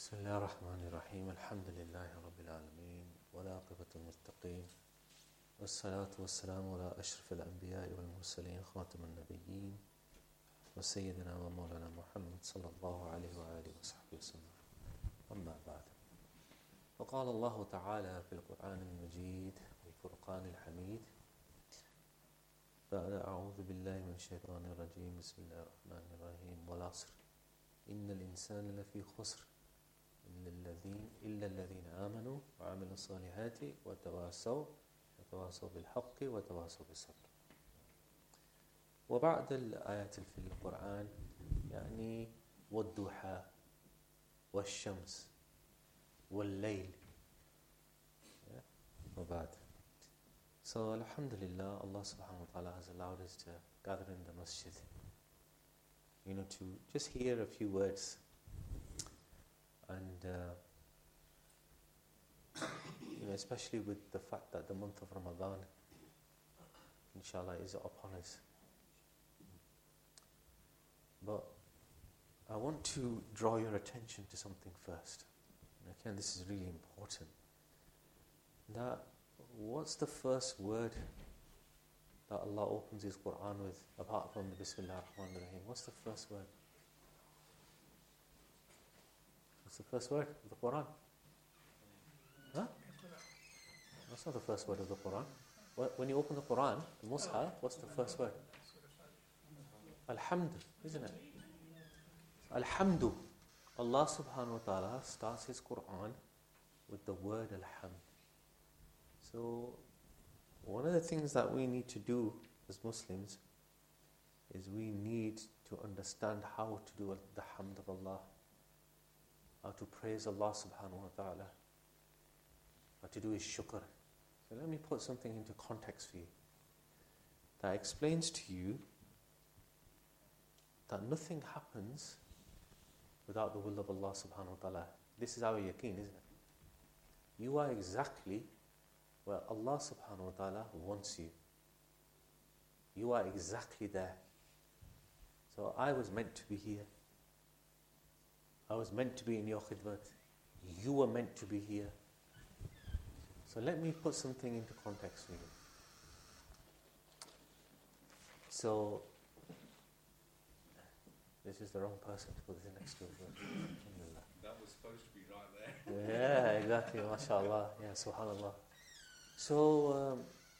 بسم الله الرحمن الرحيم الحمد لله رب العالمين والعاقبة للمتقين والصلاة والسلام على أشرف الأنبياء والمرسلين خاتم النبيين وسيدنا ومولانا محمد صلى الله عليه وآله وصحبه وسلم. أما بعد، فقال الله تعالى في القرآن المجيد والفرقان الحميد بعد أعوذ بالله من الشيطان الرجيم بسم الله الرحمن الرحيم والعصر إن الإنسان لفي خسر إلا الذين آمنوا وعملوا الصالحات وتواصوا بالحق وتواصوا بالصبر. وبعد الآيات في القرآن يعني والضحى والشمس والليل وبعد. So alhamdulillah, Allah subhanahu wa ta'ala has allowed us to gather in the masjid, to just hear a few words. And especially with the fact that the month of Ramadan, inshallah, is upon us. But I want to draw your attention to something first. And again, this is really important. That what's the first word that Allah opens His Quran with, apart from the Bismillah ar-Rahman ar-Rahim? What's the first word? What's the first word of the Quran? Huh? That's not the first word of the Quran. When you open the Quran, the Mus'haf, what's the first word? Alhamdu, isn't it? Alhamdu. Allah subhanahu wa ta'ala starts His Quran with the word Alhamd. So, one of the things that we need to do as Muslims is we need to understand how to do the hamd of Allah, how to praise Allah subhanahu wa ta'ala, how to do His shukr. So let me put something into context for you that explains to you that nothing happens without the will of Allah subhanahu wa ta'ala. This is our yaqeen, isn't it? You are exactly where Allah subhanahu wa ta'ala wants you. You are exactly there. So I was meant to be here. I was meant to be in your khidmat. You were meant to be here. So let me put something into context for you. So, this is the wrong person to put this next to. That was supposed to be right there. Yeah, exactly. MashaAllah. Yeah, subhanAllah. So,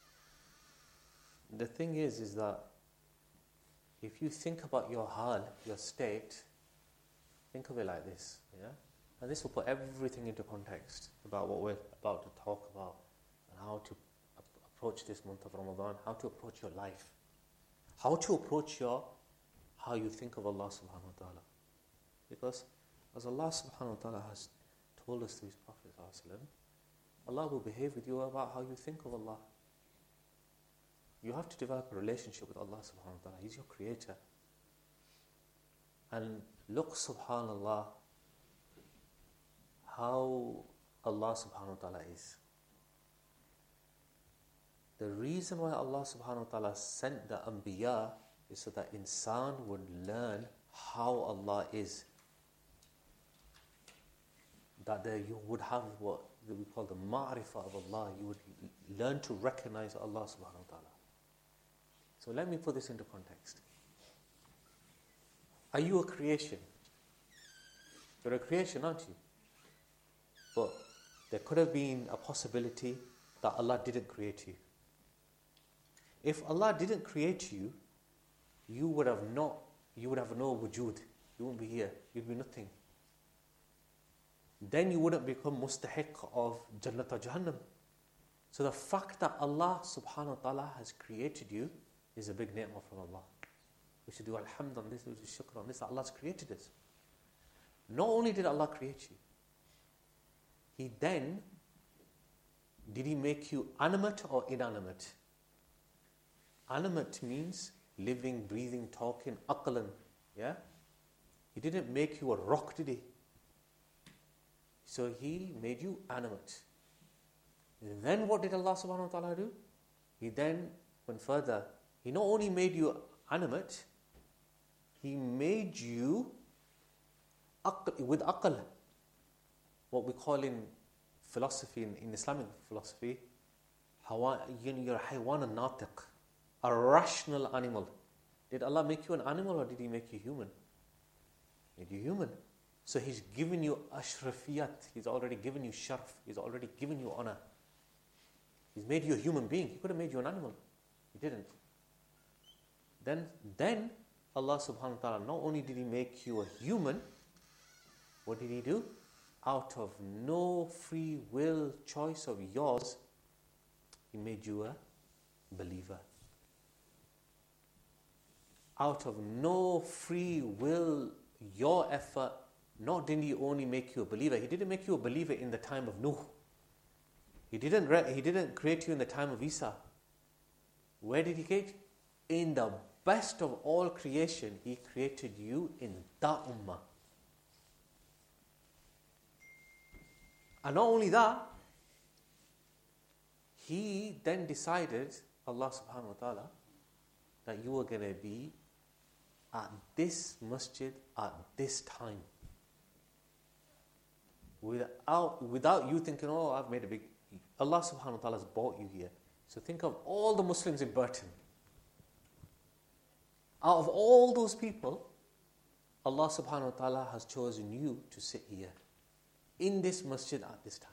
the thing is that if you think about your hal, your state, think of it like this, yeah? And this will put everything into context about what we're about to talk about and how to approach this month of Ramadan, how to approach your life, how to approach how you think of Allah subhanahu wa ta'ala. Because as Allah subhanahu wa ta'ala has told us through His Prophet ﷺ, Allah will behave with you about how you think of Allah. You have to develop a relationship with Allah subhanahu wa ta'ala. He's your creator. And look, subhanallah, how Allah subhanahu wa ta'ala is. The reason why Allah subhanahu wa ta'ala sent the Anbiya is so that insan would learn how Allah is. That you would have what we call the ma'rifah of Allah. You would learn to recognize Allah subhanahu wa ta'ala. So let me put this into context. Are you a creation? You're a creation, aren't you? But there could have been a possibility that Allah didn't create you. If Allah didn't create you, you would have no wujud. You wouldn't be here. You'd be nothing. Then you wouldn't become mustahiq of Jannat or Jahannam. So the fact that Allah subhanahu wa ta'ala has created you is a big ni'mah from Allah. We should do alhamd on this, we should shukr on this, that Allah has created us. Not only did Allah create you, did He make you animate or inanimate? Animate means living, breathing, talking, aqlan. Yeah? He didn't make you a rock, did He? So He made you animate. And then what did Allah subhanahu wa ta'ala do? He then went further. He not only made you animate, He made you with aql. what we call in philosophy, in Islamic philosophy, you're a haywan natiq, a rational animal. Did Allah make you an animal or did He make you human? He made you human. So He's given you ashrafiyat. He's already given you sharf. He's already given you honor. He's made you a human being. He could have made you an animal. He didn't. Then Allah subhanahu wa ta'ala, not only did He make you a human, what did He do? Out of no free will choice of yours, He made you a believer. Out of no free will, your effort, not did He only make you a believer. He didn't make you a believer in the time of Nuh. He didn't create you in the time of Isa. Where did He create? In the best of all creation, He created you in that ummah. And not only that, He then decided, Allah subhanahu wa ta'ala, that you were going to be at this masjid at this time. Without you thinking, oh, I've made a big... Allah subhanahu wa ta'ala has brought you here. So think of all the Muslims in Burton. Out of all those people, Allah subhanahu wa ta'ala has chosen you to sit here in this masjid at this time.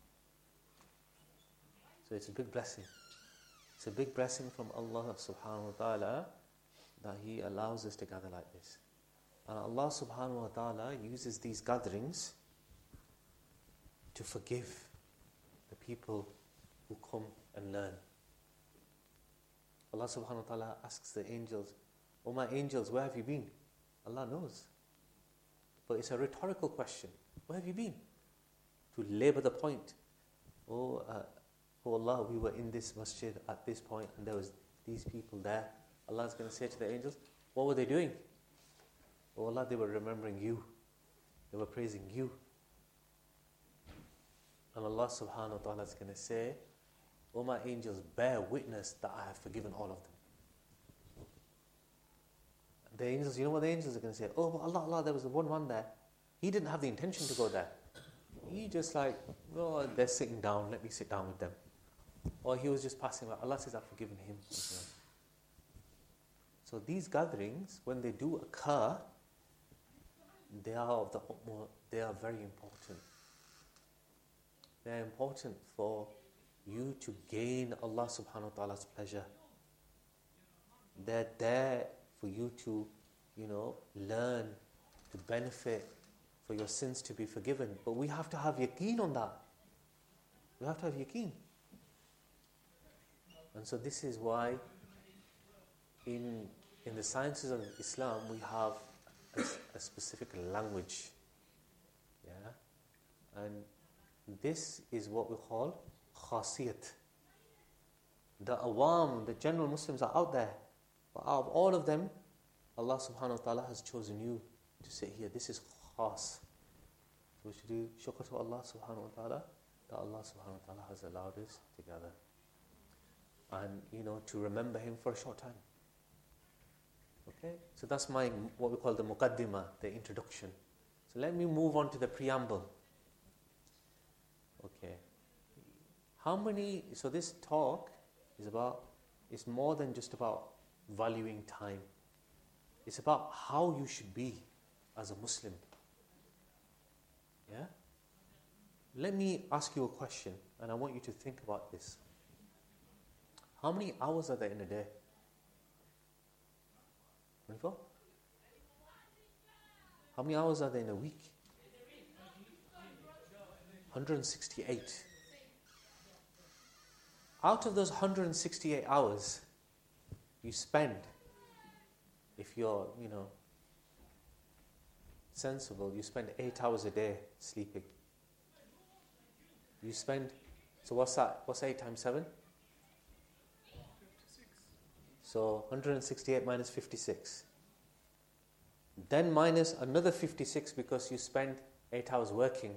So it's a big blessing. It's a big blessing from Allah subhanahu wa ta'ala that He allows us to gather like this. And Allah subhanahu wa ta'ala uses these gatherings to forgive the people who come and learn. Allah subhanahu wa ta'ala asks the angels, "Oh my angels, where have you been?" Allah knows. But it's a rhetorical question. Where have you been? To labor the point. Oh Allah, we were in this masjid at this point and there was these people there. Allah is going to say to the angels, what were they doing? Oh Allah, they were remembering you. They were praising you. And Allah subhanahu wa ta'ala is going to say, oh my angels, bear witness that I have forgiven all of them. The angels, you know what the angels are going to say? Oh Allah, there was the one man there. He didn't have the intention to go there. He just like, oh, they're sitting down, let me sit down with them. Or he was just passing by. Allah says, I've forgiven him. So these gatherings, when they do occur, they are very important. They are important for you to gain Allah subhanahu wa ta'ala's pleasure. They're there for you to, learn, to benefit, for your sins to be forgiven. But we have to have yaqeen on that. We have to have yaqeen. And so this is why in the sciences of Islam we have a specific language. Yeah? And this is what we call khasiyat. The awam, the general Muslims are out there. But out of all of them, Allah subhanahu wa ta'ala has chosen you to sit here. This is khas. So we should do shukr to Allah subhanahu wa ta'ala that Allah subhanahu wa ta'ala has allowed us together. And, to remember Him for a short time. Okay? So that's what we call the muqaddimah, the introduction. So let me move on to the preamble. Okay. So this talk is more than just about valuing time. It's about how you should be as a Muslim. Yeah? Let me ask you a question, and I want you to think about this. How many hours are there in a day? 24? How many hours are there in a week? 168. Out of those 168 hours, you spend, if you're, sensible, you spend 8 hours a day sleeping. So what's that? What's 8 times 7? 56. So 168 minus 56. Then minus another 56 because you spend 8 hours working.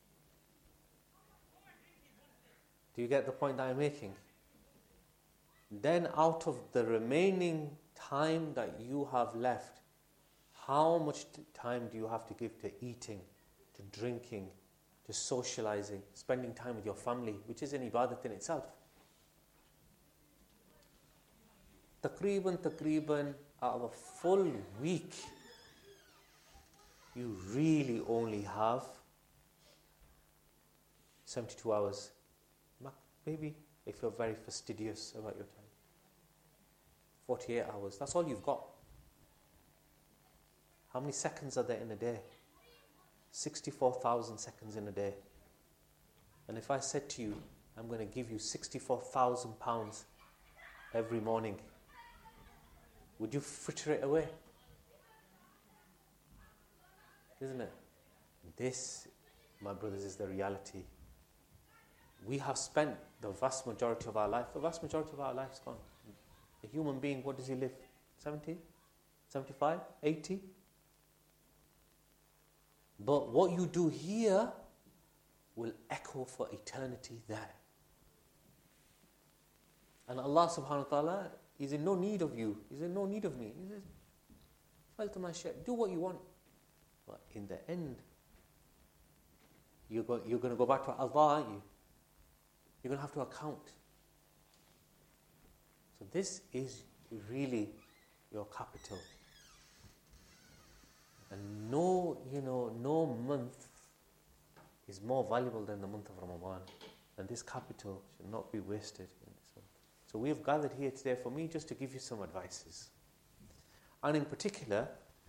Do you get the point that I'm making? Then out of the remaining time that you have left, how much time do you have to give to eating, to drinking, to just socializing, spending time with your family, which is an ibadat in itself. Taqreeban, out of a full week, you really only have 72 hours. Maybe, if you're very fastidious about your time. 48 hours, that's all you've got. How many seconds are there in a day? 64,000 seconds in a day. And if I said to you, I'm going to give you £64,000 every morning, would you fritter it away? Isn't it? This, my brothers, is the reality. We have spent the vast majority of our life, is gone. A human being, what does he live? 70? 75? 80? But what you do here will echo for eternity there. And Allah subhanahu wa ta'ala is in no need of you. He's in no need of me. He says, do what you want. But in the end, you're going to go back to Allah, aren't you? You're going to have to account. So this is really your capital. And no month is more valuable than the month of Ramadan. And this capital should not be wasted in this month. So we have gathered here today for me just to give you some advices. And in particular,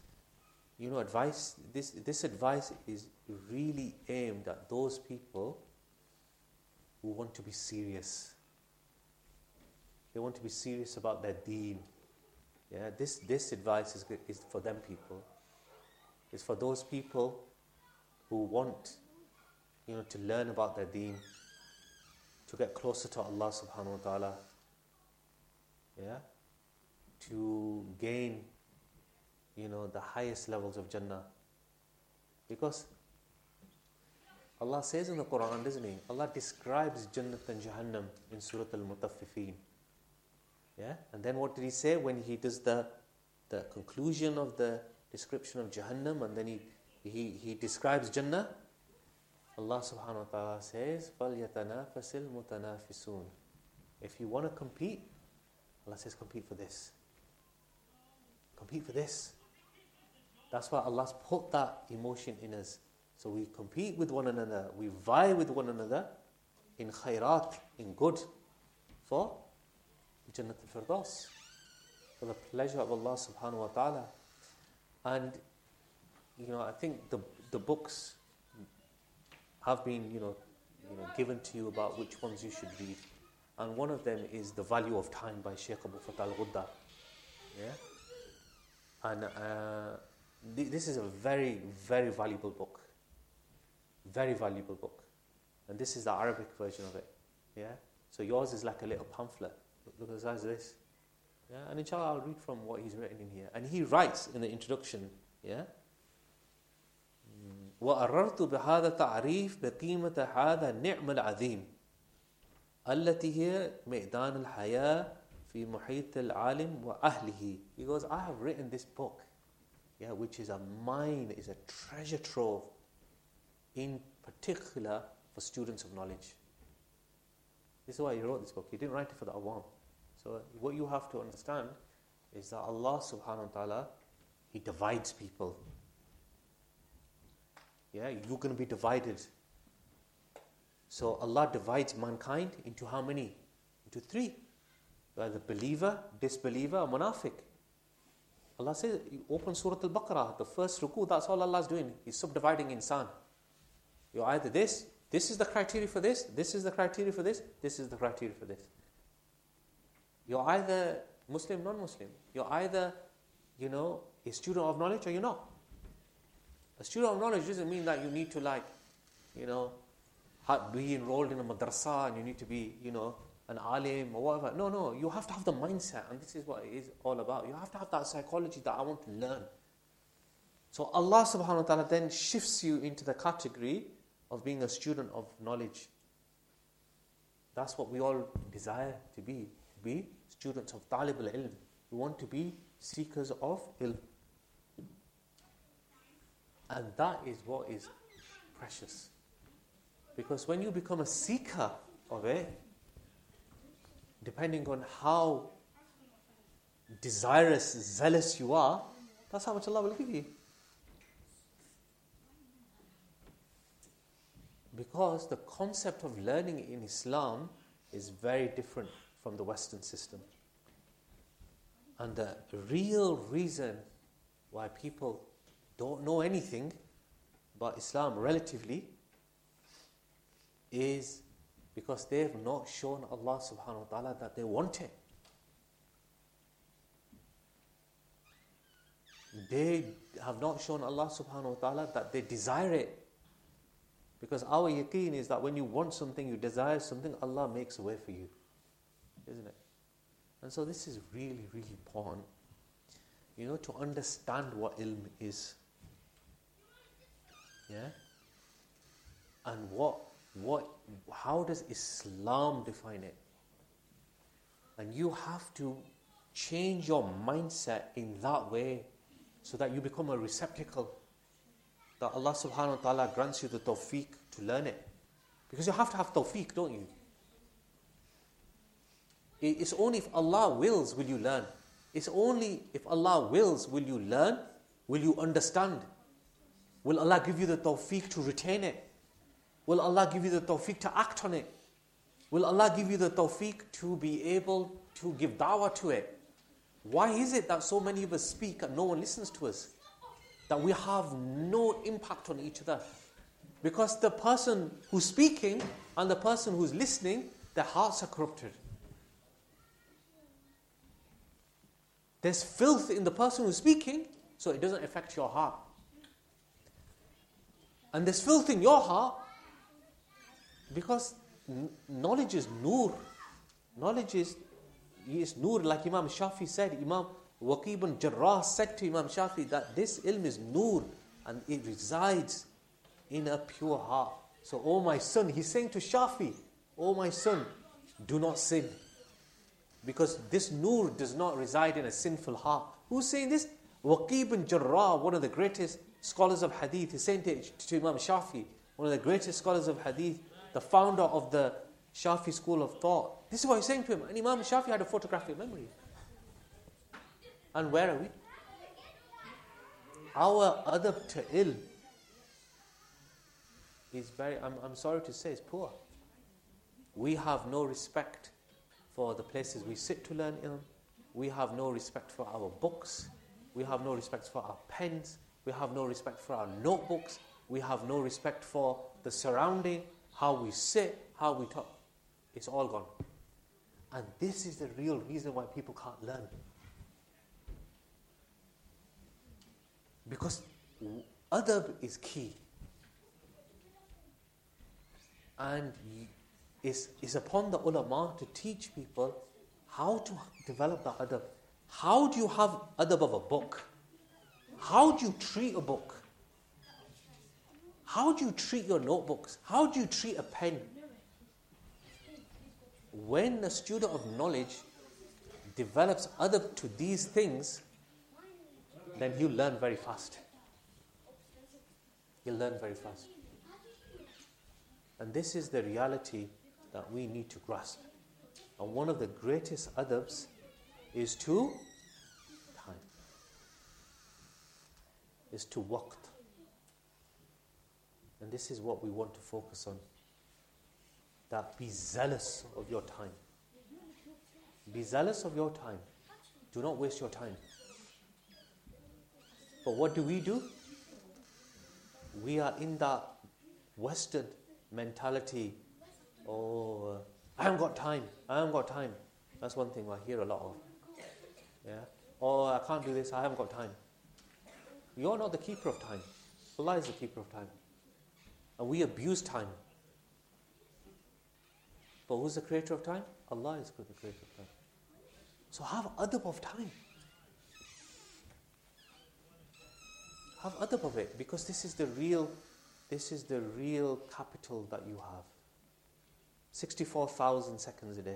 this advice is really aimed at those people who want to be serious. They want to be serious about their deen. Yeah, this advice is for them people. It's for those people who want, to learn about their deen, to get closer to Allah subhanahu wa ta'ala. Yeah? To gain, the highest levels of Jannah. Because Allah says in the Quran, doesn't He? Allah describes Jannat and Jahannam in Surah Al-Mutaffifin. Yeah? And then what did He say when He does the conclusion of the description of Jahannam, and then He describes Jannah? Allah subhanahu wa ta'ala says, فَلْيَتَنَافَسِ الْمُتَنَافِسُونَ. If you want to compete, Allah says, compete for this. Compete for this. That's why Allah's put that emotion in us. So we compete with one another, we vie with one another in khairat, in good, for Jannat al-Firdaus, for the pleasure of Allah subhanahu wa ta'ala. And, I think the books have been, given to you about which ones you should read. And one of them is The Value of Time by Sheikh Abu Fatah al-Ghudda. Yeah? And this is a very, very valuable book. Very valuable book. And this is the Arabic version of it. Yeah? So yours is like a little pamphlet. Look at the size of this. Yeah? And inshallah I'll read from what he's written in here. And he writes in the introduction, yeah? وَأَرَرْتُ بِهَذَا تَعْرِيف بِقِيمَةَ هَذَا النِّعْمَ الْعَظِيمِ التي هي ميدان الحياة في محيط العالم وأهله. He goes, I have written this book, which is a mine, is a treasure trove, in particular for students of knowledge. This is why he wrote this book. He didn't write it for the awam. So what you have to understand is that Allah subhanahu wa ta'ala, He divides people. Yeah, you're going to be divided. So Allah divides mankind into how many? Into three. The believer, disbeliever, and munafiq. Allah says, you open Surah Al-Baqarah, the first ruku, that's all Allah's doing. He's subdividing insan. You're either this is the criteria for this is the criteria for this is the criteria for this. You're either Muslim, non-Muslim. You're either, a student of knowledge, or you're not. A student of knowledge doesn't mean that you need to be enrolled in a madrasa and you need to be, an alim or whatever. No, you have to have the mindset, and this is what it is all about. You have to have that psychology that I want to learn. So Allah subhanahu wa ta'ala then shifts you into the category of being a student of knowledge. That's what we all desire to be students of talib al-ilm. We want to be seekers of ilm. And that is what is precious. Because when you become a seeker of it, depending on how desirous, zealous you are, that's how much Allah will give you. Because the concept of learning in Islam is very different from the Western system. And the real reason why people don't know anything about Islam relatively is because they have not shown Allah subhanahu wa ta'ala that they want it. They have not shown Allah subhanahu wa ta'ala that they desire it. Because our yaqeen is that when you want something, you desire something, Allah makes a way for you. Isn't it? And so this is really, really important. To understand what ilm is. Yeah? And how does Islam define it? And you have to change your mindset in that way so that you become a receptacle, that Allah subhanahu wa ta'ala grants you the tawfiq to learn it. Because you have to have tawfiq, don't you? It's only if Allah wills will you learn. It's only if Allah wills will you learn, will you understand. Will Allah give you the tawfiq to retain it? Will Allah give you the tawfiq to act on it? Will Allah give you the tawfiq to be able to give da'wah to it? Why is it that so many of us speak and no one listens to us? That we have no impact on each other? Because the person who's speaking and the person who's listening, their hearts are corrupted. There's filth in the person who's speaking, so it doesn't affect your heart. And there's filth in your heart because knowledge is nur. Knowledge is nur, like Imam Shafi said. Imam Waqi ibn Jarrah said to Imam Shafi that this ilm is nur and it resides in a pure heart. So, oh my son, he's saying to Shafi, oh my son, do not sin. Because this nur does not reside in a sinful heart. Who's saying this? Waqi ibn Jarrah, one of the greatest scholars of hadith, is saying to Imam Shafi, one of the greatest scholars of hadith, the founder of the Shafi school of thought. This is what he's saying to him. And Imam Shafi had a photographic memory. And where are we? Our adab to ilm is very, I'm sorry to say, it's poor. We have no respect for the places we sit to learn ilm. We have no respect for our books. We have no respect for our pens. We have no respect for our notebooks. We have no respect for the surrounding, how we sit, how we talk. It's all gone. And this is the real reason why people can't learn. Because adab is key. And it's upon the ulama to teach people how to develop the adab. How do you have adab of a book? How do you treat a book? How do you treat your notebooks? How do you treat a pen? When a student of knowledge develops adab to these things, then he'll learn very fast. He'll learn very fast. And this is the reality that we need to grasp. And one of the greatest adabs is to time. Is to waqt. And this is what we want to focus on. That be zealous of your time. Be zealous of your time. Do not waste your time. But what do? We are in that Western mentality. Oh, I haven't got time. That's one thing I hear a lot of. Yeah. Oh, I can't do this. I haven't got time. You're not the keeper of time. Allah is the keeper of time. And we abuse time. But who's the creator of time? Allah is the creator of time. So have adab of time. Have adab of it, because this is the real capital that you have. 64,000 seconds a day.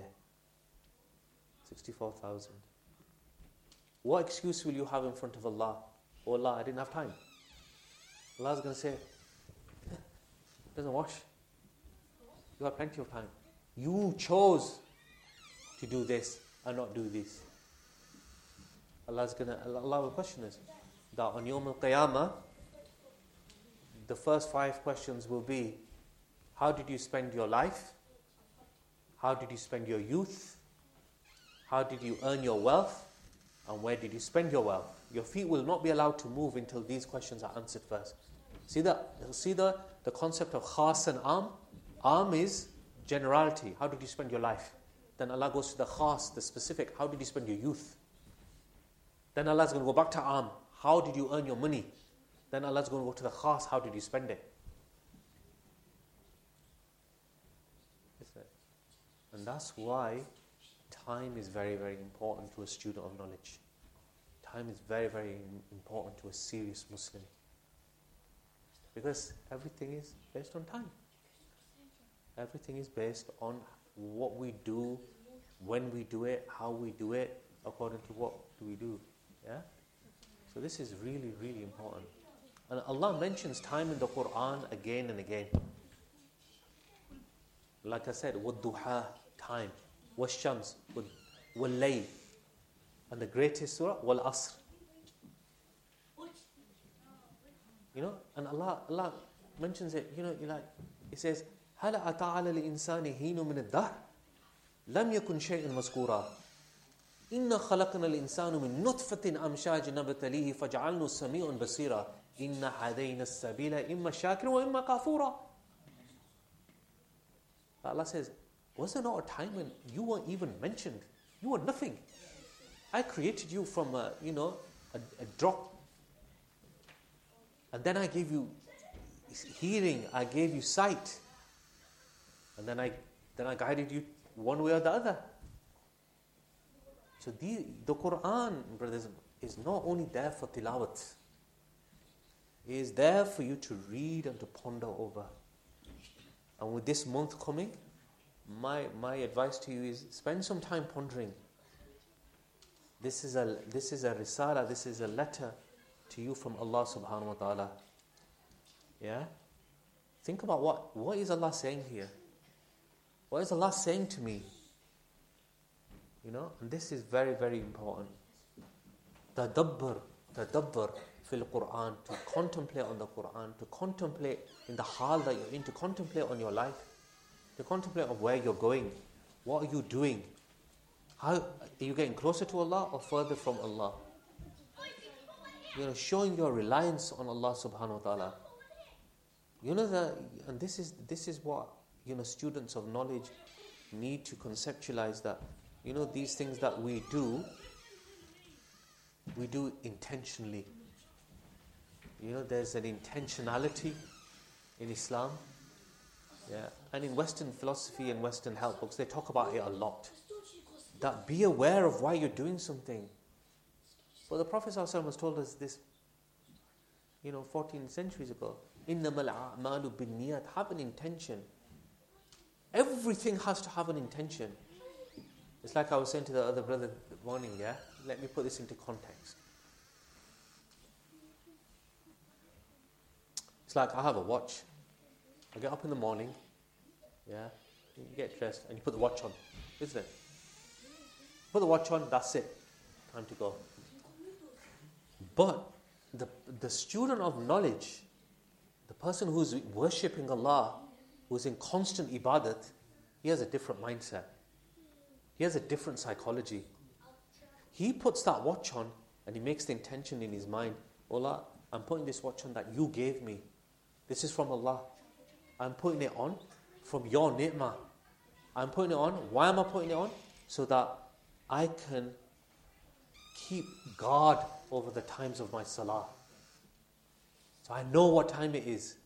64,000. What excuse will you have in front of Allah? Oh Allah, I didn't have time. Allah's going to say, doesn't wash. You have plenty of time. You chose to do this and not do this. Allah will question us. That on Yawm al-Qiyamah, the first 5 questions will be, how did you spend your life? How did you spend your youth? How did you earn your wealth? And where did you spend your wealth? Your feet will not be allowed to move until these questions are answered first. See the concept of khas and am? Am is generality. How did you spend your life? Then Allah goes to the khas, the specific. How did you spend your youth? Then Allah's going to go back to am. How did you earn your money? Then Allah's going to go to the khas. How did you spend it? And that's why time is very, very important to a student of knowledge. Time is very, very important to a serious Muslim. Because everything is based on time. Everything is based on what we do, when we do it, how we do it, according to what do we do. Yeah? So this is really, really important. And Allah mentions time in the Quran again and again. Like I said, وَالضُّحَى, time. وَالشَّمْس, وَاللَّيْلِ. And the greatest surah, وَالْعَصْرِ. You know, and Allah mentions it, it says, هَلَ أَتَى عَلَى الْإِنسَانِ حِينٌ مِنَ الدَّهْرِ لَمْ يَكُنْ شَيْءٌ مَذْكُورًا إِنَّا خَلَقْنَا الْإِنسَانَ مِنْ نُطْفَةٍ أَمْشَاجٍ نَبْتَلِيهِ فَجَعَلْنَاهُ سَمِيعًا بَصِيرًا إِنَّا هَدَيْنَا السَّبِيلَ إِمَّا شَاكِرًا وَإِمَّا كَفُورًا. Allah says, was there not a time when you weren't even mentioned? You were nothing. I created you from a drop. And then I gave you hearing, I gave you sight. And then I guided you one way or the other. So the Quran, brothers, is not only there for tilawat. It is there for you to read and to ponder over. And with this month coming, my advice to you is spend some time pondering. This is a risala, this is a letter to you from Allah subhanahu wa ta'ala. Yeah? Think about what is Allah saying here? What is Allah saying to me? And this is very, very important. Tadabbur fil Quran, to contemplate on the Quran, to contemplate in the hal that you're in, to contemplate on your life, to contemplate on where you're going, what are you doing, how are you getting closer to Allah or further from Allah? Showing your reliance on Allah subhanahu wa ta'ala. And this is what students of knowledge need to conceptualize, that these things that we do intentionally. There's an intentionality in Islam. Yeah. And in Western philosophy and Western health books, they talk about it a lot. That be aware of why you're doing something. But the Prophet ﷺ has told us this, 14 centuries ago. إِنَّمَا الْأَعْمَالُ بِالنِّيَّاتِ. Have an intention. Everything has to have an intention. It's like I was saying to the other brother this morning, yeah? Let me put this into context. It's like I have a watch. I get up in the morning, yeah? You get dressed and you put the watch on, isn't it? Put the watch on, that's it. Time to go. But the student of knowledge, the person who's worshipping Allah, who's in constant ibadat, he has a different mindset. He has a different psychology. He puts that watch on and he makes the intention in his mind, Allah, I'm putting this watch on that you gave me. This is from Allah. I'm putting it on from your ni'mah. I'm putting it on. Why am I putting it on? So that I can keep guard over the times of my salah. So I know what time it is.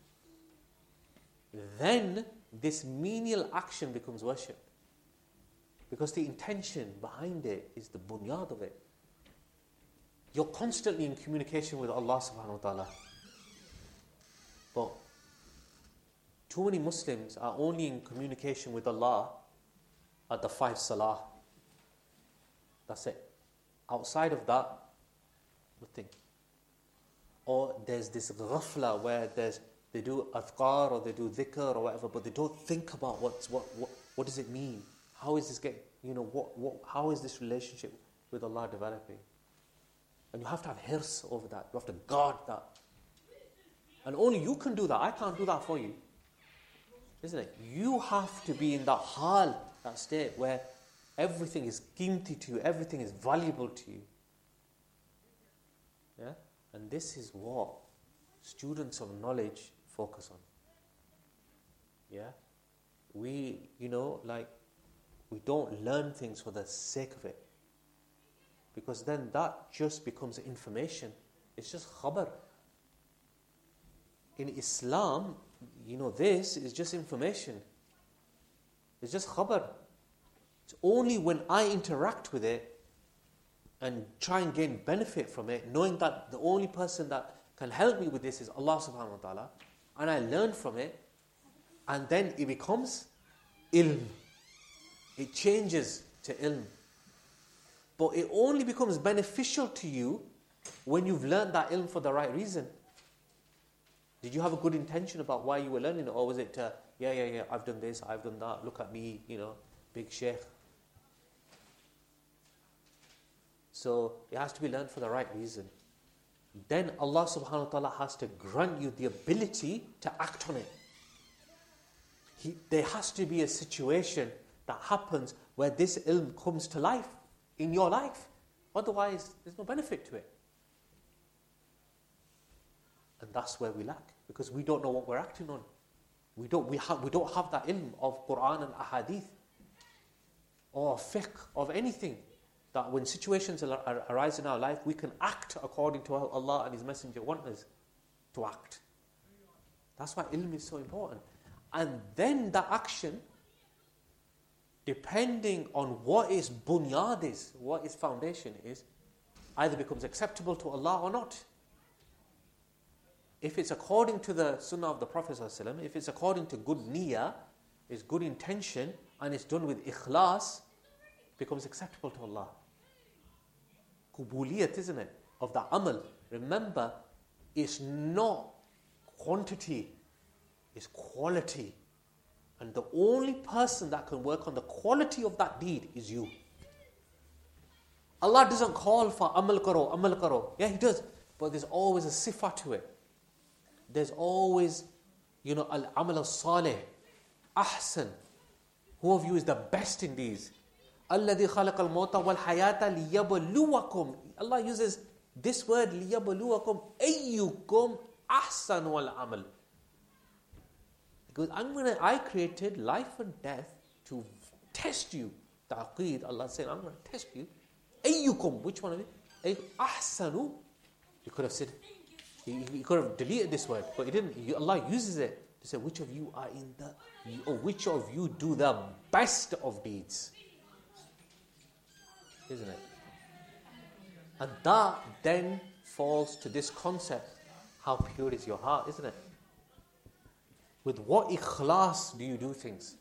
Then this menial action becomes worship. Because the intention behind it is the bunyad of it. You're constantly in communication with Allah subhanahu wa ta'ala. But too many Muslims are only in communication with Allah at the 5 salah. That's it. Outside of that, nothing. Or there's this ghafla where there's They do adhkar or they do dhikr or whatever, but they don't think about what does it mean? How is this how is this relationship with Allah developing? And you have to have hirs over that. You have to guard that. And only you can do that. I can't do that for you. Isn't it? You have to be in that hal, that state where everything is qimti to you, everything is valuable to you. Yeah? And this is what students of knowledge focus on. Yeah? We don't learn things for the sake of it. Because then that just becomes information. It's just khabar. In Islam, this is just information. It's just khabar. It's only when I interact with it and try and gain benefit from it, knowing that the only person that can help me with this is Allah subhanahu wa ta'ala, and I learn from it, and then it becomes ilm. It changes to ilm. But it only becomes beneficial to you when you've learned that ilm for the right reason. Did you have a good intention about why you were learning it? Or was it, I've done this, I've done that, look at me, big sheikh. So it has to be learned for the right reason. Then Allah subhanahu wa ta'ala has to grant you the ability to act on it. There has to be a situation that happens where this ilm comes to life in your life. Otherwise, there's no benefit to it. And that's where we lack, because we don't know what we're acting on. We don't have that ilm of Quran and ahadith or fiqh of anything, that when situations arise in our life, we can act according to how Allah and His Messenger want us to act. That's why ilm is so important. And then the action, depending on what its bunyad is, what its foundation is, either becomes acceptable to Allah or not. If it's according to the sunnah of the Prophet ﷺ, if it's according to good niyyah, is good intention, and it's done with ikhlas, becomes acceptable to Allah. Qubuliyat, isn't it? Of the amal. Remember, it's not quantity, it's quality. And the only person that can work on the quality of that deed is you. Allah doesn't call for amal karo, amal karo. Yeah, He does. But there's always a sifa to it. There's always, al-amal al-salih, ahsan. Who of you is the best in these? الَّذِي خَلَقَ الْمَوْتَ وَالْحَيَاةَ لِيَبْلُوَكُمْ. Allah uses this word, لِيَبْلُوَكُمْ أَيُّكُمْ أَحْسَنُ وَالْعَمَلِ. Because I created life and death to test you. Ta'qeed, Allah said, I'm going to test you. أَيُّكُمْ, which one of you? أَحْسَنُ. You could have said, He could have deleted this word, but He didn't. Allah uses it to say, which of you are which of you do the best of deeds. Isn't it? And that then falls to this concept, how pure is your heart, isn't it? With what ikhlas do you do things?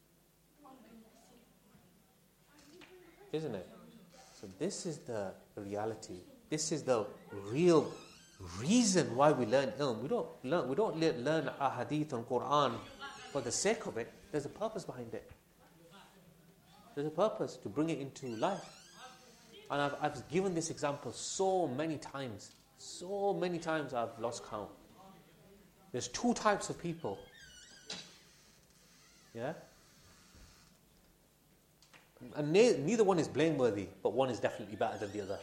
Isn't it? So this is the reality. This is the real reason why we learn ilm. We don't learn ahadith and Quran for the sake of it. There's a purpose behind it. There's a purpose to bring it into life. And I've given this example so many times. So many times I've lost count. There's two types of people. Yeah? And neither one is blameworthy, but one is definitely better than the other.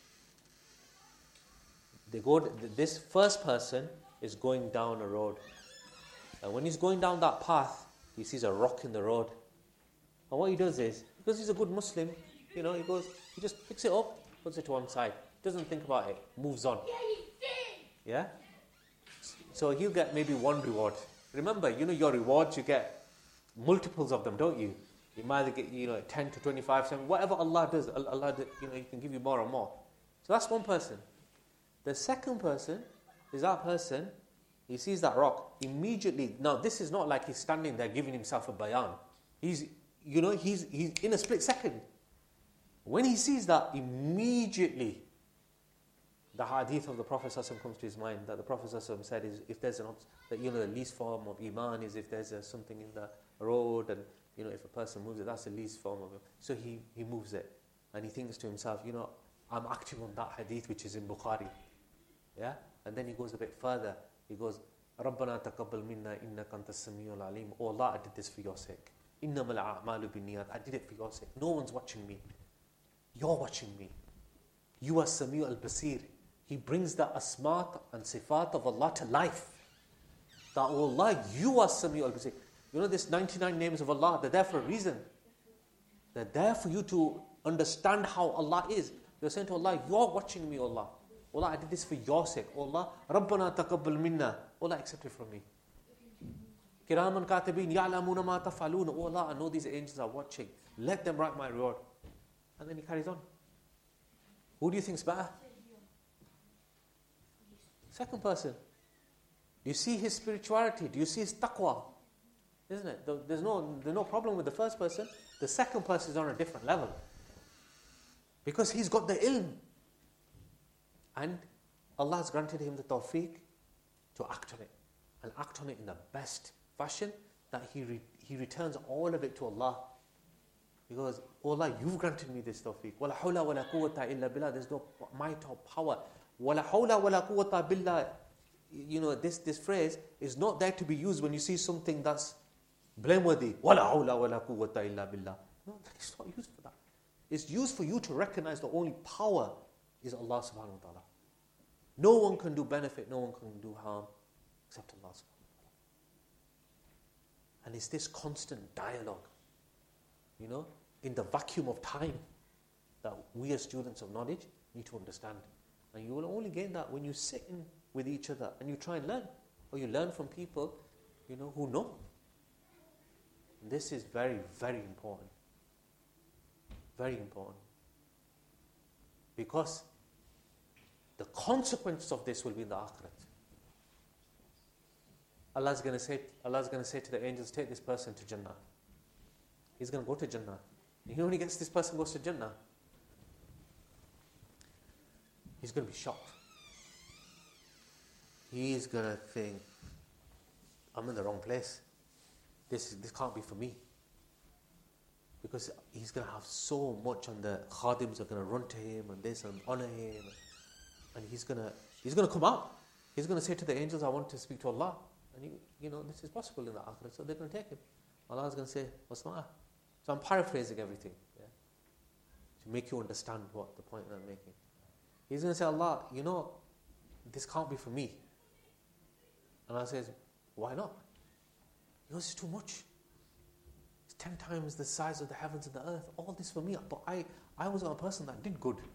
This first person is going down a road. And when he's going down that path, he sees a rock in the road. And what he does is, because he's a good Muslim, he just picks it up, puts it to one side, doesn't think about it, moves on. Yeah? So he'll get maybe one reward. Remember, your rewards, you get multiples of them, don't you? You might get 10 to 25, 7, whatever Allah does, He can give you more and more. So that's one person. The second person is that person, he sees that rock, immediately, now this is not like he's standing there giving himself a bayan. He's in a split second. When he sees that, immediately, the hadith of the Prophet ﷺ comes to his mind, that the Prophet ﷺ said is, if there's that the least form of iman is if there's something in the road, and if a person moves it, that's the least form of it. So he moves it, and he thinks to himself, I'm acting on that hadith which is in Bukhari. Yeah? And then he goes a bit further. He goes, رَبَّنَا تَقَبَّلْ مِنَّا إِنَّكَ أَنْتَ السَّمِيعُ الْعَلِيمُ. Oh Allah, I did this for your sake. إِنَّمَا الْأَعْمَالُ بِالنِّيَّاتِ. I did it for your sake. No one's watching me. You're watching me. You are Sami'u al-Basir. He brings the asmat and sifat of Allah to life. That, oh Allah, you are Sami'u al-Basir. This 99 names of Allah, they're there for a reason. They're there for you to understand how Allah is. You're saying to Allah, you're watching me, Allah. Allah, I did this for your sake. Allah, Rabbana taqabbal minna. Allah, accept it from me. Kiraman katibin ya'lamuna ma taf'aluna. Oh Allah, I know these angels are watching. Let them write my reward. And then he carries on. Who do you think's better? Second person. Do you see his spirituality? Do you see his taqwa? Isn't it? There's no problem with the first person. The second person is on a different level. Because he's got the ilm. And Allah has granted him the tawfiq to act on it. And act on it in the best fashion, that he returns all of it to Allah. Because, oh Allah, you've granted me this tawfiq. وَلَا حَوْلَ وَلَا قُوَّةَ إِلَّا بِاللَّهِ. There's no might or power. وَلَا حَوْلَ وَلَا قُوَّةَ بِاللَّهِ. This phrase is not there to be used when you see something that's blameworthy. وَلَا حَوْلَ وَلَا قُوَّةَ إِلَّا بِاللَّهِ. No, it's not used for that. It's used for you to recognize the only power is Allah subhanahu wa ta'ala. No one can do benefit, no one can do harm except Allah subhanahu wa ta'ala. And it's this constant dialogue, in the vacuum of time, that we as students of knowledge need to understand. And you will only gain that when you sit in with each other and you try and learn. Or you learn from people, who know. And this is very, very important. Very important. Because the consequence of this will be in the akhirat. Allah's going to say to the angels, take this person to Jannah. He's going to go to Jannah. When he gets this person goes to Jannah, he's going to be shocked. He's going to think, I'm in the wrong place. This can't be for me. Because he's going to have so much, and the khadims are going to run to him and this and honor him. And he's going to come out. He's going to say to the angels, I want to speak to Allah. And this is possible in the akhirah. So they're going to take him. Allah is going to say, what's the matter? So I'm paraphrasing everything, to make you understand what the point I'm making. He's going to say, Allah, this can't be for me. And Allah says, why not? Because it's too much. It's 10 times the size of the heavens and the earth. All this for me. But I was a person that did good.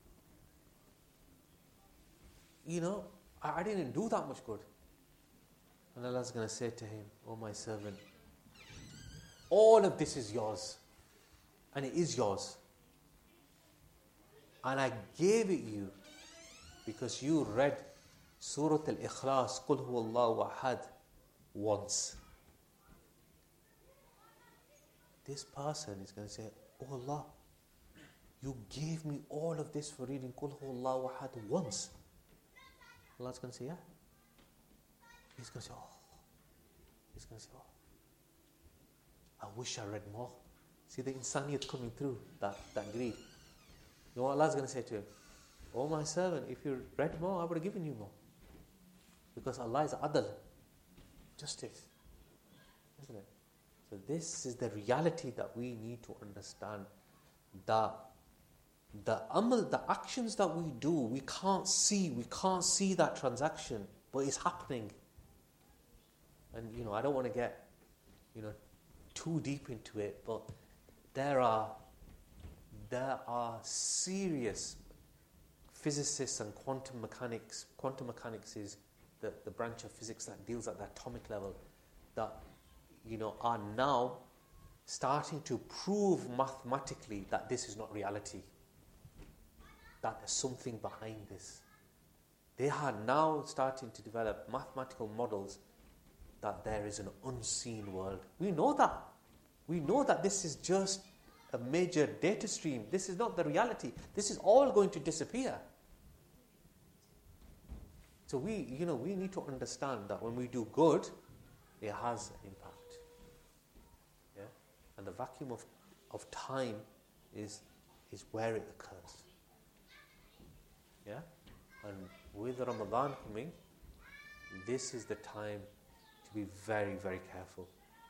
I didn't do that much good. And Allah's going to say to him, oh my servant, all of this is yours. And it is yours. And I gave it you because you read Surah Al-Ikhlas, Qul Huwallahu Ahad, once. This person is going to say, oh Allah, you gave me all of this for reading Qul Huwallahu Ahad once. Allah's going to say, yeah. He's going to say, oh, I wish I read more. See the insaniyat coming through, that greed. You know what Allah's going to say to him? Oh my servant, if you read more, I would have given you more. Because Allah is adl, justice. Isn't it? So this is the reality that we need to understand. That the amal, the actions that we do, we can't see that transaction, but it's happening. And I don't want to get too deep into it, but there are serious physicists and quantum mechanics. Quantum mechanics is the branch of physics that deals at the atomic level, that are now starting to prove mathematically that this is not reality, that there's something behind this. They are now starting to develop mathematical models that there is an unseen world. We know that. We know that this is just a major data stream. This is not the reality. This is all going to disappear. So we need to understand that when we do good, it has impact. Yeah? And the vacuum of time is where it occurs. Yeah? And with Ramadan coming, this is the time to be very, very careful.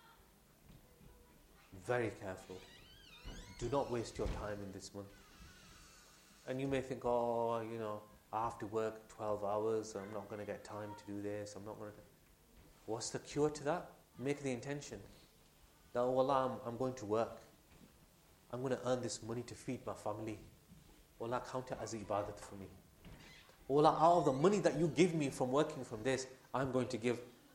Very careful. Do not waste your time in this month. And you may think, I have to work 12 hours, I'm not going to get time to do this, I'm not going to... What's the cure to that? Make the intention that, oh Allah, I'm going to work. I'm going to earn this money to feed my family. Allah, count it as ibadat for me. Allah, out of the money that you give me from working from this, I'm going to give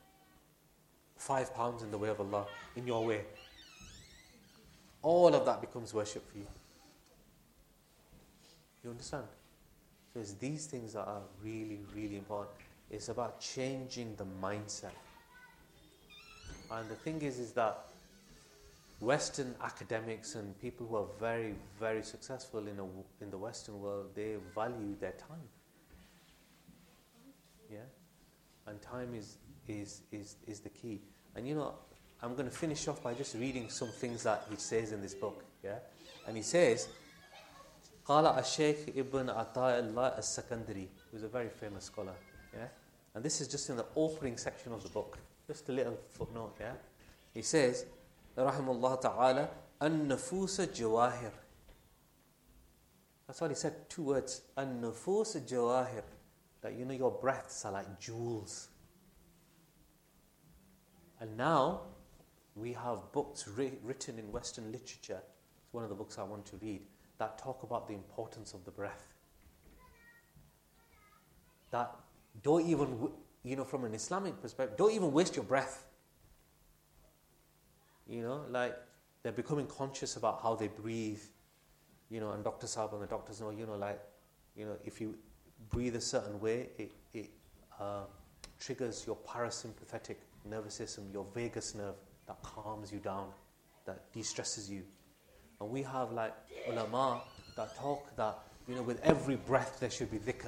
£5 in the way of Allah, in your way. All of that becomes worship for you. You understand? So it's these things that are really, really important. It's about changing the mindset. And the thing is that Western academics and people who are very, very successful in the Western world, they value their time. Yeah? And time is the key. And I'm going to finish off by just reading some things that he says in this book. Yeah? And he says, قال الشيخ ابن عطاء الله السكندري, who's a very famous scholar. Yeah? And this is just in the opening section of the book. Just a little footnote. Yeah? He says, رحمه الله تعالى النفوس جواهر. That's all he said, 2 words. النفوس جواهر. That your breaths are like jewels. And now we have books written in Western literature. It's one of the books I want to read that talk about the importance of the breath. That don't even, from an Islamic perspective, don't even waste your breath. Like they're becoming conscious about how they breathe. And Dr. Saab and the doctors know, if you breathe a certain way, it triggers your parasympathetic nervous system, your vagus nerve, that calms you down, that de-stresses you. And we have ulama that talk that, with every breath there should be dhikr.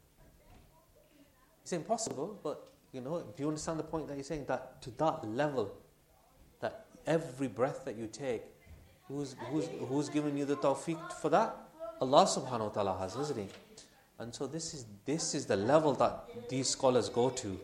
It's impossible, but, do you understand the point that he's saying? That to that level, that every breath that you take, who's given you the tawfiq for that? Allah subhanahu wa ta'ala has, isn't he? And so this is the level that these scholars go to.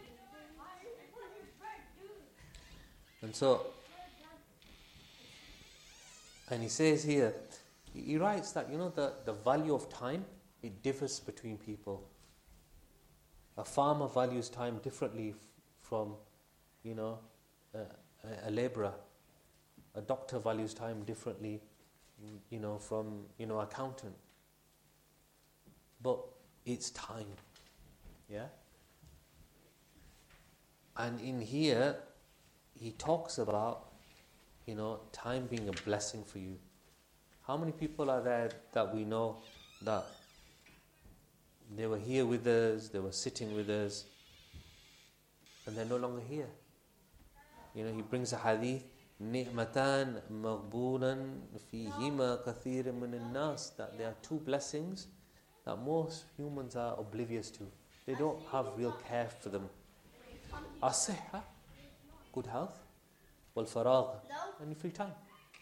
And he says here, he writes that, the value of time, it differs between people. A farmer values time differently from, a labourer. A doctor values time differently, from, accountant. But it's time. Yeah? And in here, he talks about, time being a blessing for you. How many people are there that we know that they were here with us, they were sitting with us, and they're no longer here? He brings a hadith, نِعْمَتَانْ مَغْبُونًا فِيهِمَا كَثِيرٌ مِنَ النَّاسِ, that there are 2 blessings that most humans are oblivious to. They don't have real care for them. الصحة, good health, والفراغ, and free time.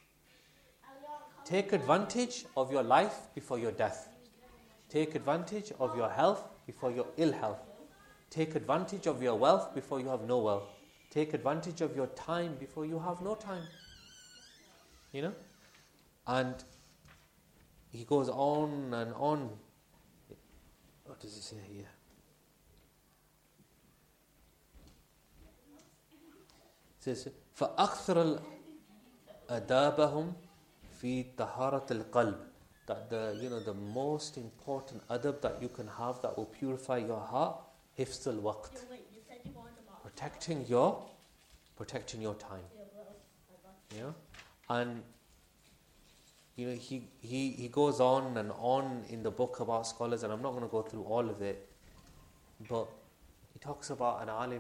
Take advantage of your life before your death. Take advantage of your health before your ill health. Take advantage of your wealth before you have no wealth. Take advantage of your time before you have no time. And he goes on and on. What does he say here? It says, فَأَكْثَرَ أَدَابَهُمْ فِي طَهَارَةِ الْقَلْبِ, that the most important adab that you can have that will purify your heart, حِفْظ الْوَقْت, protecting your time. And he goes on and on in the book about scholars, and I'm not going to go through all of it, but he talks about an alim,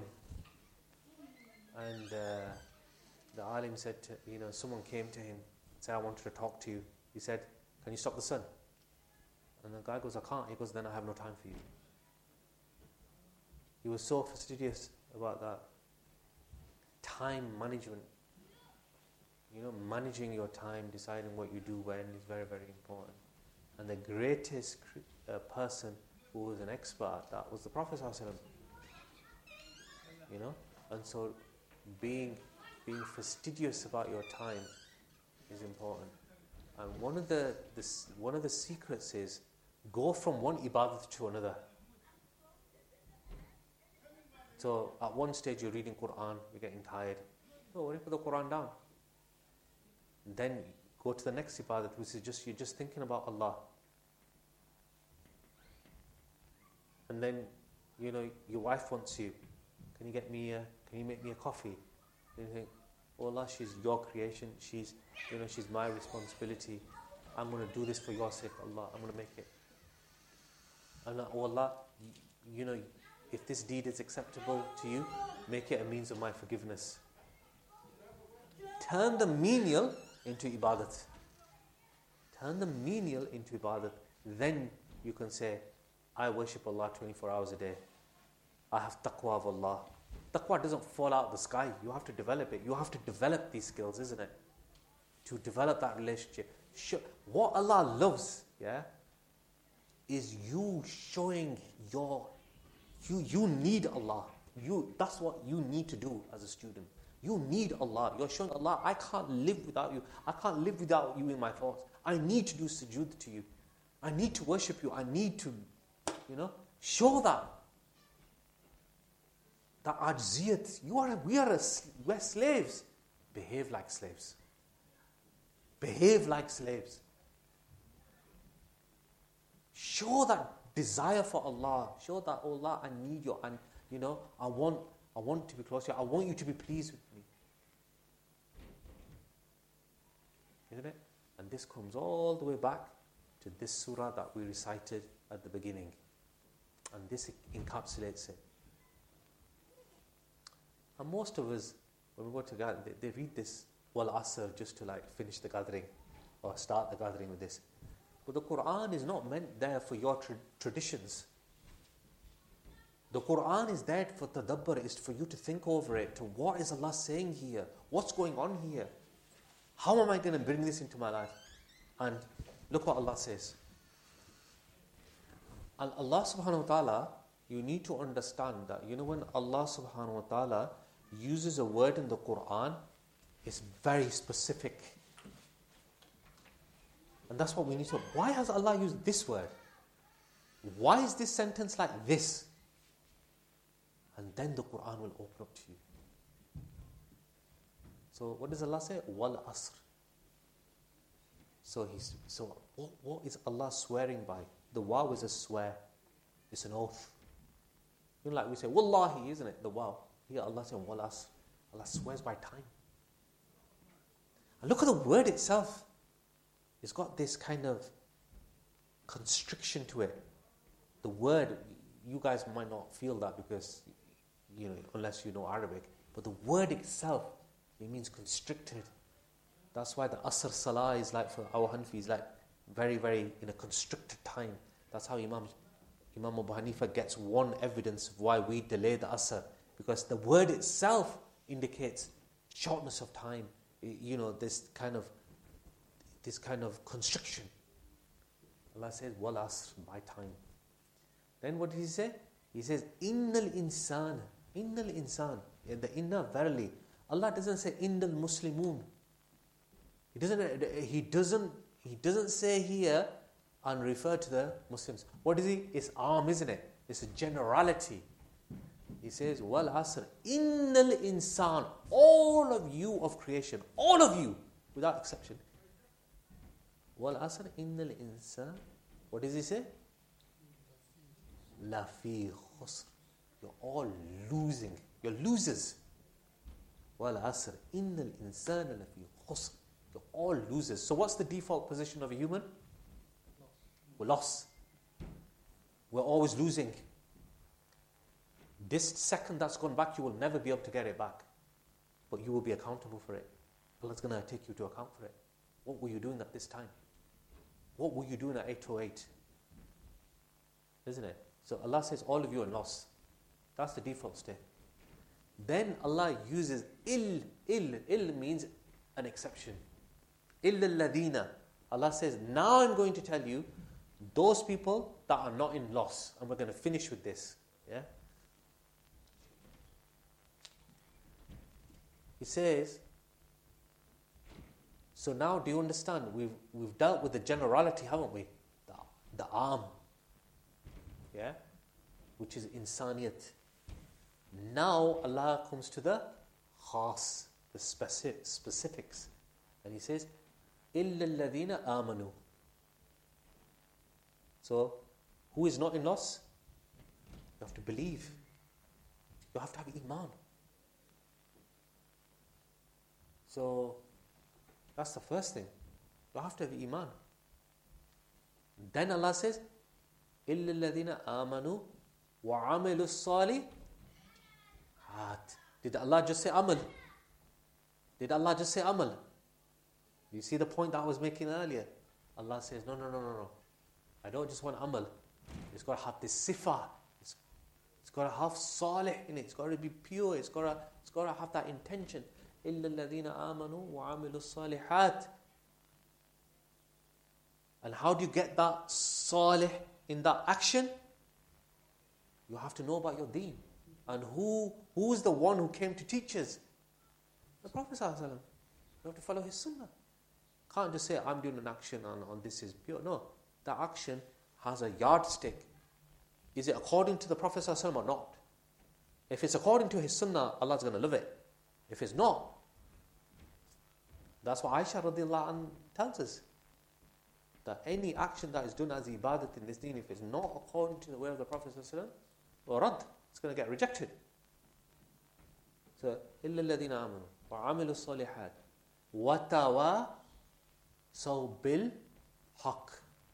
and the alim said to, someone came to him and said, I wanted to talk to you. He said, can you stop the sun? And the guy goes, I can't. He goes, then I have no time for you. He was so fastidious about that. Time management. Managing your time, deciding what you do when is very, very important. And the greatest person who was an expert at that was the Prophet ﷺ. And so being fastidious about your time is important. And one of the secrets is go from one ibadat to another. So at one stage you're reading Quran, you're getting tired. No, worry, put the Quran down. Then go to the next ibadat, which is you're just thinking about Allah. And then, your wife wants you. Can you make me a coffee? And you think, oh Allah, she's your creation. She's my responsibility. I'm going to do this for your sake, Allah. I'm going to make it. And oh Allah, if this deed is acceptable to you, make it a means of my forgiveness. Turn the menial into ibadat. Turn the menial into ibadat. Then you can say, I worship Allah 24 hours a day. I have taqwa of Allah. Taqwa doesn't fall out of the sky. You have to develop it. You have to develop these skills, isn't it? To develop that relationship. What Allah loves, is you showing you need Allah. That's what you need to do as a student. You need Allah. You're showing Allah, I can't live without you. I can't live without you in my thoughts. I need to do sujood to you. I need to worship you. I need to, show that. That ajziyat. We're slaves. Behave like slaves. Behave like slaves. Show that desire for Allah. Show that, oh Allah, I need you. And, I want to be close to you. I want you to be pleased with me. Isn't it? And this comes all the way back to this surah that we recited at the beginning. And this encapsulates it. And most of us, when we go to gather, they read this wal asr just to finish the gathering or start the gathering with this. But the Quran is not meant there for your traditions. The Quran is there for tadabbur, is for you to think over it, to what is Allah saying here? What's going on here? How am I going to bring this into my life? And look what Allah says. And Allah subhanahu wa ta'ala, you need to understand that, when Allah subhanahu wa ta'ala uses a word in the Quran, it's very specific. And that's what we need to know. Why has Allah used this word? Why is this sentence like this? And then the Quran will open up to you. So what does Allah say? Wal asr. So what is Allah swearing by? The waw is a swear. It's an oath. Like we say, Wallahi, isn't it? The waw. Here Allah says, Wal asr. Allah swears by time. And look at the word itself. It's got this kind of constriction to it. The word, you guys might not feel that because, unless you know Arabic. But the word itself, it means constricted. That's why the Asr Salah is for our Hanfis, very, very in a constricted time. That's how Imam Abu Hanifa gets one evidence of why we delay the Asr. Because the word itself indicates shortness of time. This kind of constriction. Allah says, Wal Asr, by time. Then what did He say? He says, Innal insan. Innal insan. The inna, verily. Allah doesn't say, Innal muslimun. He doesn't say here and refer to the Muslims. What is he? It's arm, isn't it? It's a generality. He says, Wal Asr. Innal insan. All of you of creation. All of you. Without exception. Wal Asr innal insan. What does he say? La fi khusr. You're all losing. You're losers. Wal Asr innal insana la fi khusr. You're all losers. So what's the default position of a human? We're lost. We're always losing. This second that's gone back, you will never be able to get it back. But you will be accountable for it. Allah's going to take you to account for it. What were you doing at this time? What were you doing at 8:08? Isn't it? So Allah says all of you are lost. That's the default state. Then Allah uses ill. Ill means an exception. Illa alladhina. Allah says, now I'm going to tell you those people that are not in loss. And we're going to finish with this. Yeah? He says, so now do you understand? We've dealt with the generality, haven't we? The arm. Yeah? Which is insaniyat. Now Allah comes to the khas, the specifics. And He says, إِلَّا الَّذِينَ آمَنُوا. So, who is not in loss? You have to believe. You have to have iman. So, that's the first thing. You have to have iman. Then Allah says, إِلَّا الَّذِينَ آمَنُوا وَعَمِلُوا الصَّالِحَاتِ. Did Allah just say amal? Did Allah just say amal? You see the point that I was making earlier? Allah says, no. I don't just want amal. It's got to have this sifa. It's got to have salih in it. It's got to be pure. It's got to have that intention. إِلَّا الَّذِينَ آمَنُوا وَعَمِلُوا الصَّالِحَاتِ. And how do you get that salih in that action? You have to know about your deen. And who is the one who came to teach us? The Prophet ﷺ. You have to follow his sunnah. Can't just say, I'm doing an action on this is pure. No. That action has a yardstick. Is it according to the Prophet ﷺ or not? If it's according to his sunnah, Allah's going to love it. If it's not, that's what Aisha radiallahu anha tells us. That any action that is done as ibadat in this deen, if it's not according to the way of the Prophet ﷺ, or rad, it's going to get rejected. So, إِلَّا الَّذِينَ آمَنُوا وَعَمِلُوا الصَّالِحَاتِ وَتَوَاصَوْا بِالْحَقِّ.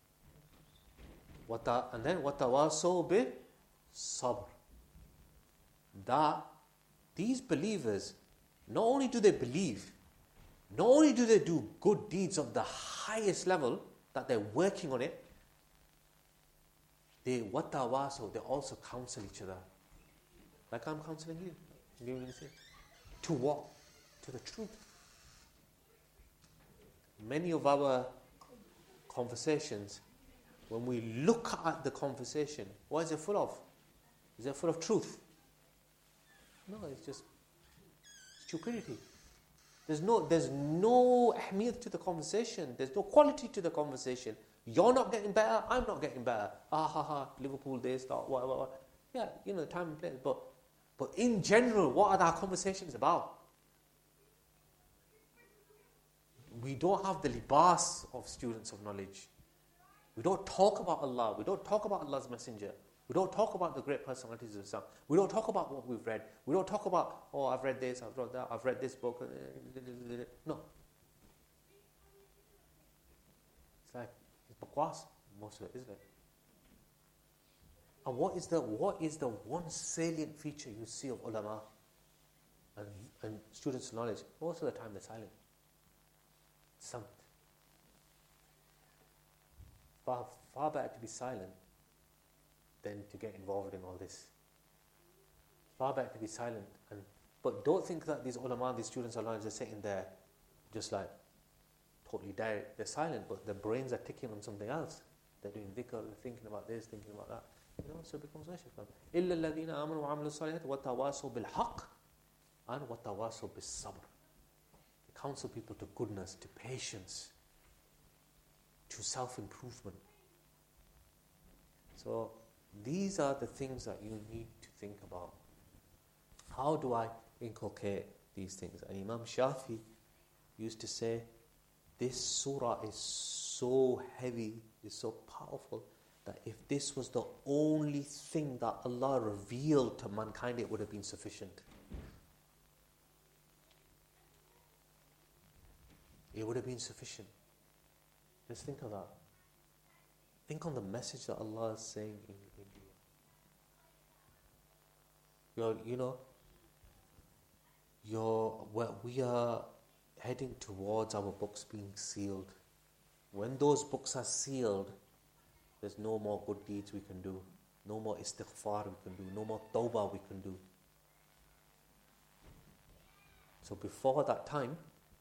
And then وَتَوَاصَوْا بِالصَّبْرِ. That these believers, not only do they believe, not only do they do good deeds of the highest level, that they're working on it, they also counsel each other. Like I'm counseling you. You know what I'm saying? To what? To the truth. Many of our conversations, when we look at the conversation, what is it full of? Is it full of truth? No, it's just stupidity. There's no ahmiyat to the conversation. There's no quality to the conversation. You're not getting better, I'm not getting better. Liverpool this, that, whatever. Yeah, the time and place. But in general, what are our conversations about? We don't have the libas of students of knowledge. We don't talk about Allah. We don't talk about Allah's messenger. We don't talk about the great personalities of Islam. We don't talk about what we've read. We don't talk about, I've read this, I've read that, I've read this book. No. It's like, it's bakwas, most of it, isn't it? And what is the one salient feature you see of ulama and students of knowledge? Most of the time they're silent. Samt. Far better to be silent than to get involved in all this. Far better to be silent. But don't think that these ulama, these students of knowledge, are sitting there just like totally dead. They're silent, but their brains are ticking on something else. They're doing dhikr, they're thinking about this, thinking about that. So it becomes worship. إِلَّا الَّذِينَ آمَنُوا وَعَمِلُوا الصَّالِحَاتِ وَتَوَاصَوْا بِالْحَقِّ and وَتَوَاصَوْا بِالصَّبْرِ. They counsel people to goodness, to patience, to self-improvement. So these are the things that you need to think about. How do I inculcate these things? And Imam Shafi used to say, this surah is so heavy, is so powerful, that if this was the only thing that Allah revealed to mankind, it would have been sufficient. It would have been sufficient. Just think of that. Think on the message that Allah is saying in we are heading towards our books being sealed. When those books are sealed, there's no more good deeds we can do. No more istighfar we can do. No more tawbah we can do. So before that time,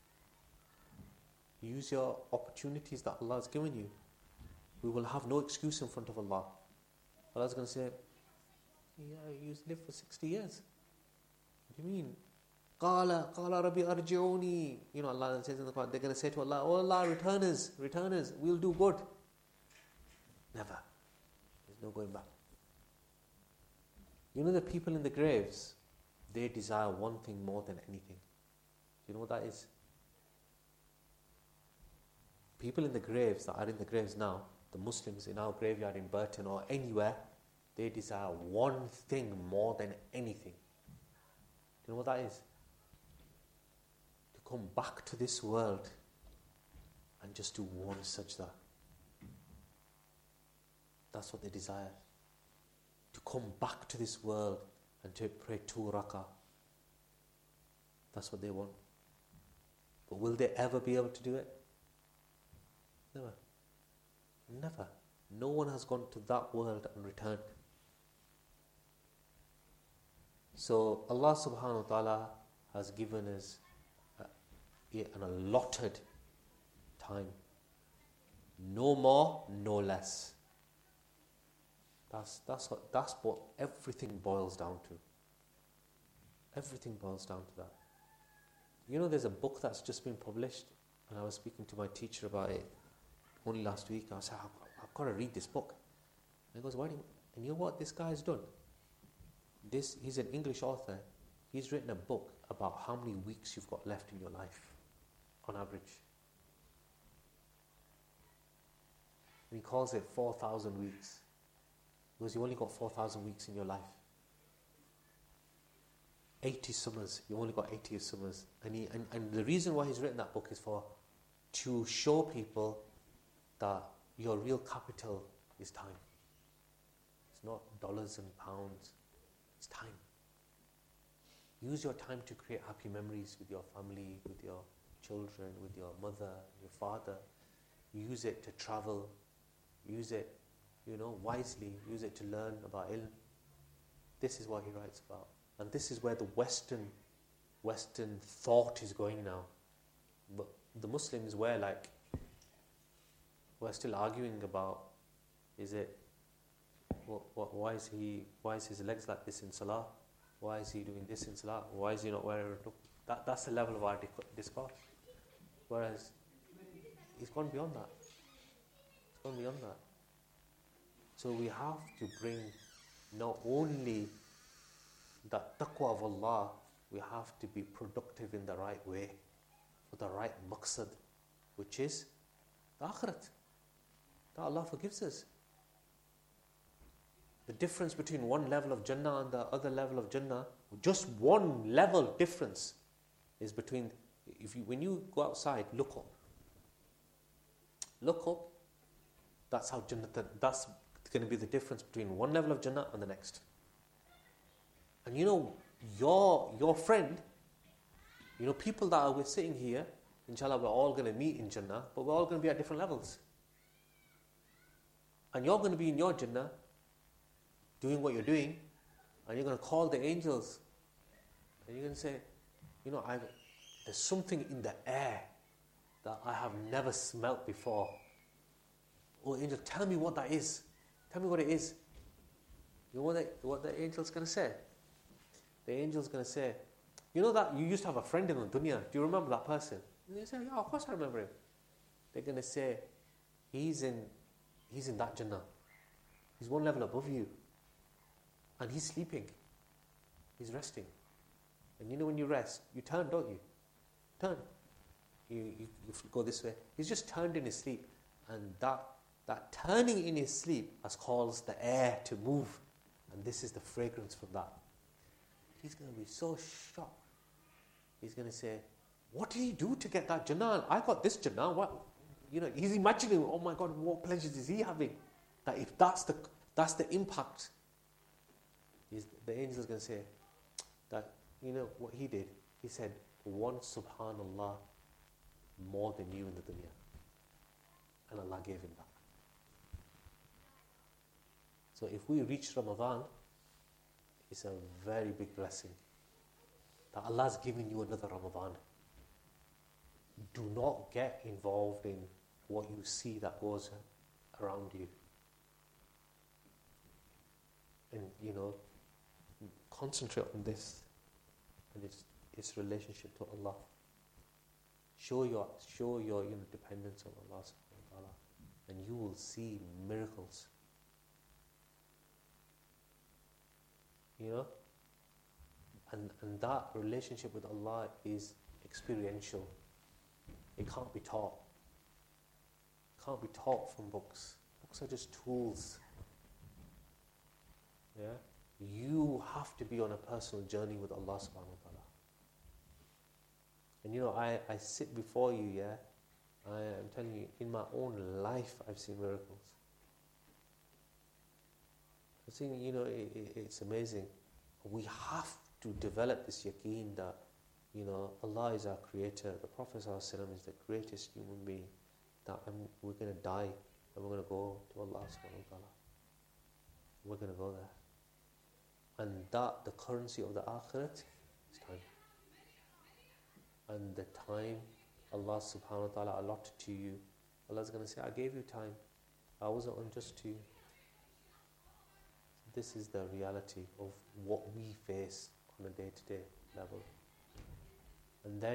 use your opportunities that Allah has given you. We will have no excuse in front of Allah. Allah is going to say, yeah, you lived for 60 years. What do you mean? Qala Rabbi arji'uni. You know, Allah says in the Quran, they're going to say to Allah, oh Allah, return us, we'll do good. Never. There's no going back. You know, the people in the graves, they desire one thing more than anything. Do you know what that is? People in the graves that are in the graves now, the Muslims in our graveyard in Burton or anywhere, they desire one thing more than anything. Do you know what that is? To come back to this world and just do one sajda. That's what they desire. To come back to this world and to pray 2 rak'ah. That's what they want. But will they ever be able to do it? Never. Never. No one has gone to that world and returned. So Allah subhanahu wa ta'ala has given us an allotted time. No more, no less. That's what everything boils down to. Everything boils down to that. You know, there's a book that's just been published, and I was speaking to my teacher about it only last week. I said, I've got to read this book. And he goes, why do you? And you know what this guy's done? He's an English author. He's written a book about how many weeks you've got left in your life, on average. And he calls it 4,000 weeks. Because you only got 4,000 weeks in your life. 80 summers. You only got 80 summers. And the reason why he's written that book is to show people that your real capital is time. It's not dollars and pounds. It's time. Use your time to create happy memories with your family, with your children, with your mother, your father. Use it to travel. Use it, wisely. Use it to learn about ilm. This is what he writes about. And this is where the Western thought is going now. But the Muslims we're still arguing about, why is his legs like this in Salah? Why is he doing this in Salah? Why is he not wearing a That's the level of our discourse. Whereas he's gone beyond that. It's gone beyond that. So we have to bring not only that taqwa of Allah, we have to be productive in the right way, for the right maqsad, which is the akhirat, that Allah forgives us. The difference between one level of Jannah and the other level of Jannah, just one level difference, is between, when you go outside, look up, that's how Jannah, that's going to be the difference between one level of Jannah and the next. And your friend, people that we're sitting here, inshallah, we're all going to meet in Jannah, but we're all going to be at different levels. And you're going to be in your Jannah, doing what you're doing, and you're going to call the angels, and you're going to say, there's something in the air that I have never smelt before. Oh, angel, tell me what that is. Tell me what it is. You know what the angel's going to say? The angel's going to say, that you used to have a friend in the dunya. Do you remember that person? And they say, yeah, of course I remember him. They're going to say, he's in that Jannah. He's one level above you. And he's sleeping. He's resting. And when you rest, you turn, don't you? Turn. You go this way. He's just turned in his sleep. And that turning in his sleep has caused the air to move. And this is the fragrance from that. He's going to be so shocked. He's going to say, what did he do to get that Jannah? I got this Jannah. What? He's imagining, oh my God, what pleasures is he having? That if that's the impact, the angel is going to say that, what he did. He said, one subhanallah more than you in the dunya. And Allah gave him that. So if we reach Ramadan, it's a very big blessing that Allah's given you another Ramadan. Do not get involved in what you see that goes around you. And, concentrate on this and its relationship to Allah. Show your dependence on Allah subhanahu wa ta'ala, and you will see miracles. And that relationship with Allah is experiential. It can't be taught. It can't be taught from books. Books are just tools. Yeah? You have to be on a personal journey with Allah subhanahu wa ta'ala. And I sit before you, yeah? I am telling you, in my own life I've seen miracles. I think, it's amazing. We have to develop this yaqeen that, Allah is our creator. The Prophet ﷺ is the greatest human being. That we're going to die and we're going to go to Allah subhanahu wa ta'ala. We're going to go there. And that the currency of the akhirat is time. And the time Allah subhanahu wa ta'ala allotted to you, Allah's going to say, I gave you time. I wasn't unjust to you. This is the reality of what we face on a day-to-day level. And then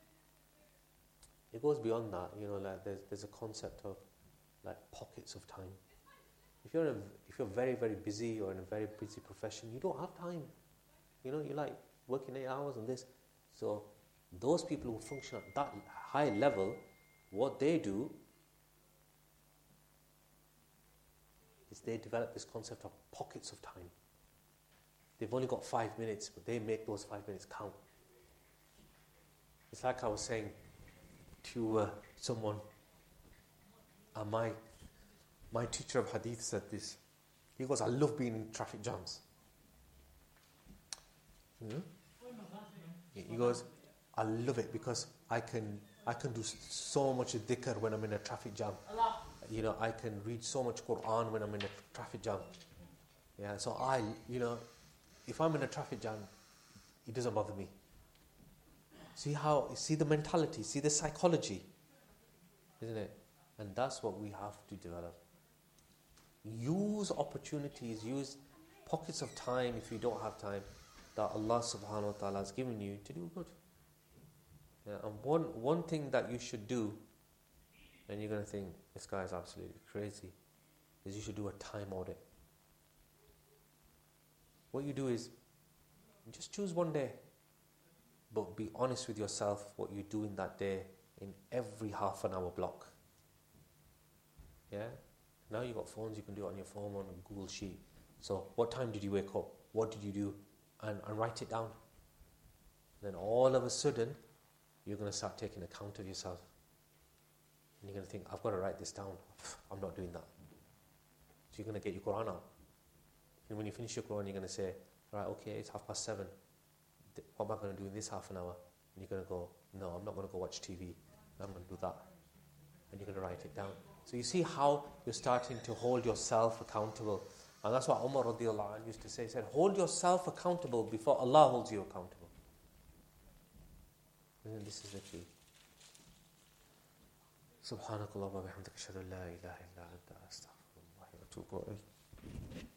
it goes beyond that. There's a concept of like pockets of time. If you're very, very busy or in a very busy profession, you don't have time. You're like working 8 hours on this. So those people who function at that high level, what they do is they develop this concept of pockets of time. They've only got 5 minutes, but they make those 5 minutes count. It's like I was saying to someone, my teacher of hadith said this. He goes, I love being in traffic jams. He goes, I love it because I can do so much dhikr when I'm in a traffic jam. I can read so much Quran when I'm in a traffic jam. Yeah, so if I'm in a traffic jam, it doesn't bother me. See the mentality, see the psychology, isn't it? And that's what we have to develop. Use opportunities, use pockets of time if you don't have time that Allah subhanahu wa ta'ala has given you to do good. Yeah, and one thing that you should do, and you're going to think, this guy is absolutely crazy, is you should do a time audit. What you do is, just choose one day, but be honest with yourself what you do in that day in every half an hour block. Yeah? Now you've got phones, you can do it on your phone, on a Google Sheet. So, what time did you wake up? What did you do? And write it down. Then all of a sudden, you're going to start taking account of yourself. And you're going to think, I've got to write this down. I'm not doing that. So you're going to get your Quran out. And when you finish your Quran, you're going to say, right, okay, it's 7:30. What am I going to do in this half an hour? And you're going to go, no, I'm not going to go watch TV. I'm going to do that. And you're going to write it down. So you see how you're starting to hold yourself accountable. And that's what Umar radiallahu anh used to say. He said, hold yourself accountable before Allah holds you accountable. And this is the key. Subhanakallah wa bihamdika ashhadu an la ilaha illa anta astaghfirullah wa atubu ilayk.